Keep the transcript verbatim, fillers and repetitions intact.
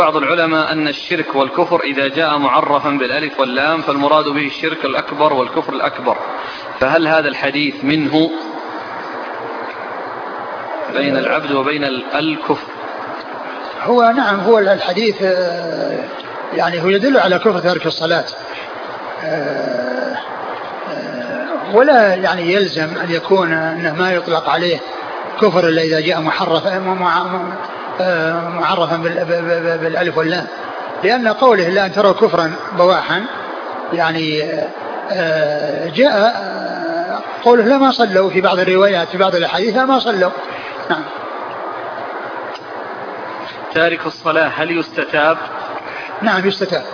بعض العلماء أن الشرك والكفر إذا جاء معرفا بالألف واللام فالمراد به الشرك الأكبر والكفر الأكبر، فهل هذا الحديث منه بين العبد وبين الكفر؟ هو نعم، هو الحديث يعني هو يدل على كفر ترك الصلاة، ولا يعني يلزم أن يكون أنه ما يطلق عليه كفر إلا إذا جاء محرفا معرفا بالألف واللام، لأن قوله لا أن تروا كفرا بواحا يعني جاء قوله لا ما صلوا في بعض الروايات في بعض الأحاديث ما صلوا. نعم. تارك الصلاة هل يستتاب؟ نعم يستتاب.